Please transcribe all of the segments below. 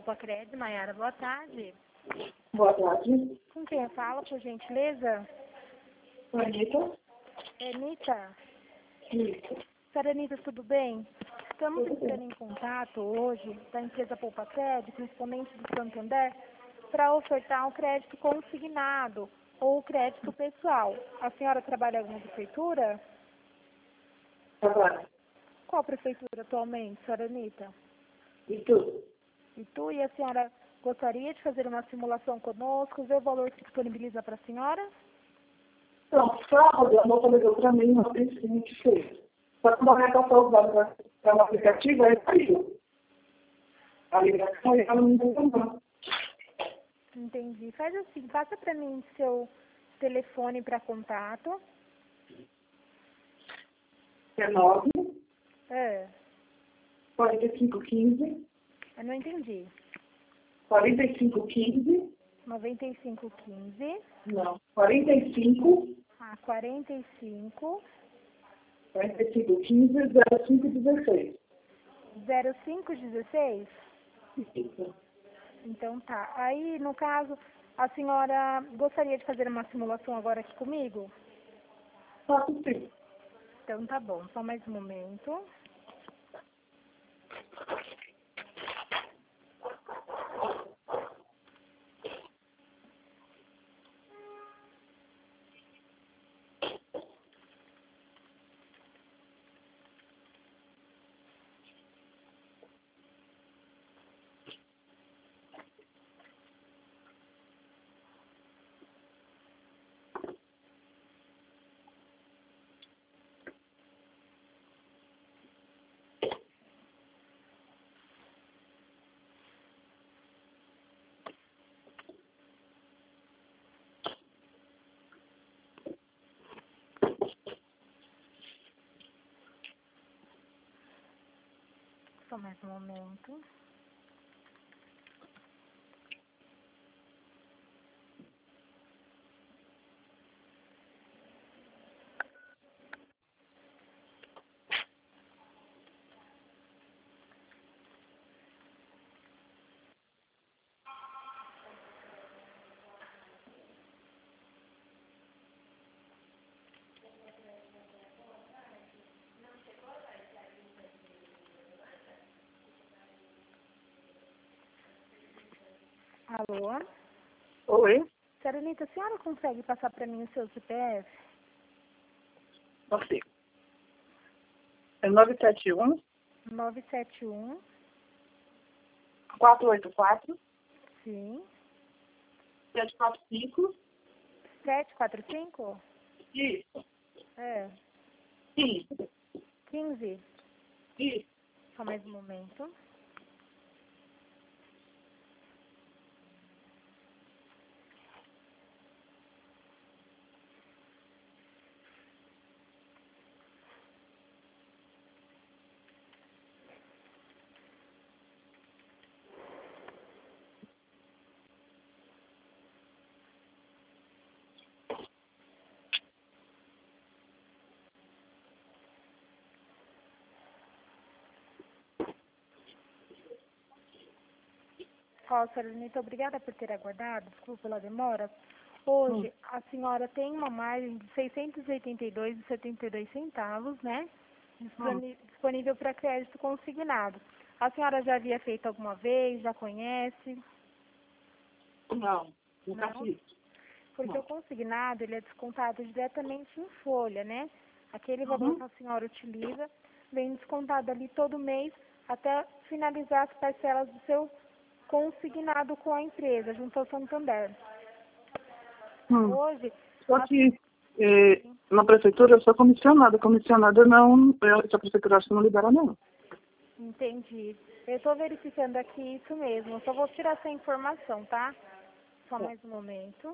Poupa-Cred, Maiara, boa tarde. Boa tarde. Com quem eu falo, por gentileza? Anitta. É Anitta? Isso. Senhora Anitta, tudo bem? Estamos entrando em contato hoje da empresa Poupa-Cred, correspondente do Santander, para ofertar um crédito consignado ou crédito pessoal. A senhora trabalha em alguma prefeitura? Agora. Qual prefeitura atualmente, senhora Anitta? E tudo. Itu, e a senhora gostaria de fazer uma simulação conosco, ver o valor que disponibiliza para a senhora? Então, sábado, a moça ligou para mim, não tem seguinte fez. Só que quando ela passou os dados para o aplicativo, aí saiu. A ligação e ela não entendeu não. Entendi. Faz assim, passa para mim seu telefone para contato. É 9, É, 4515, eu não entendi. 4515, 9515, não, 45, 45 4515, 0516. 0516? Isso. Então tá. Aí, no caso, a senhora gostaria de fazer uma simulação agora aqui comigo? Faço sim. Então tá bom, só mais um momento. Só mais um momento. Alô? Oi, Senhora Anitta, a senhora consegue passar para mim o seu CPF? você. É 971 971, 484 sim. 745. 745? Isso. É. Isso. 15? Isso. Só mais um momento. Ó, senhora Anitta, obrigada por ter aguardado. Desculpa pela demora. Hoje, a senhora tem uma margem de R$ 682,72, né? Disponível para crédito consignado. A senhora já havia feito alguma vez? Já conhece? Não, nunca Não? fiz. Porque Não. o consignado, ele é descontado diretamente em folha, né? Aquele valor que a senhora utiliza vem descontado ali todo mês até finalizar as parcelas do seu consignado com a empresa, junto ao Santander. Hoje, Só que na prefeitura eu sou comissionada. Comissionada não, essa prefeitura acho que não libera não. entendi. Eu estou verificando aqui isso mesmo. Eu só vou tirar essa informação, tá? Só mais um momento.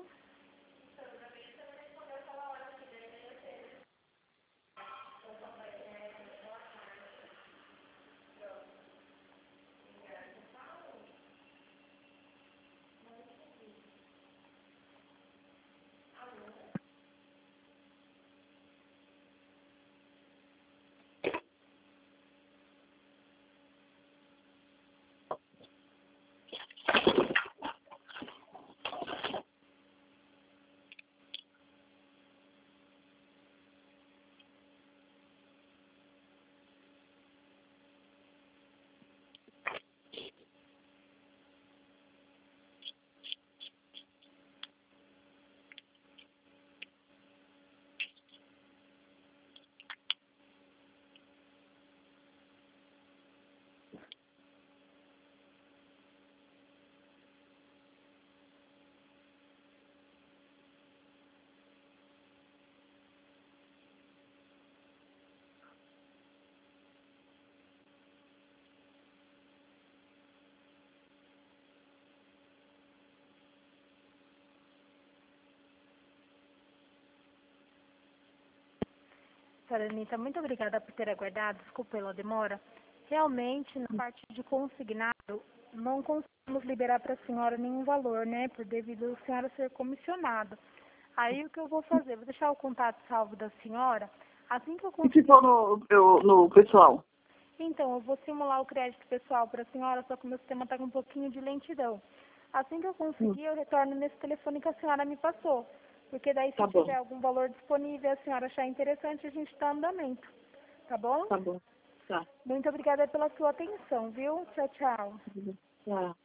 Senhora Anitta, muito obrigada por ter aguardado, desculpa pela demora. Realmente, na parte de consignado, não conseguimos liberar para a senhora nenhum valor, né, por devido a senhora ser comissionada. Aí o que eu vou fazer? Vou deixar o contato salvo da senhora. Assim que eu E conseguir... se for no pessoal? Então, eu vou simular o crédito pessoal para a senhora, só que o meu sistema está com um pouquinho de lentidão. Assim que eu conseguir, eu retorno nesse telefone que a senhora me passou. Porque daí, se Tá bom, tiver algum valor disponível e a senhora achar interessante, a gente dá andamento. Tá bom? tá bom. Tá. Muito obrigada pela sua atenção, viu? Tchau, tchau. Tá.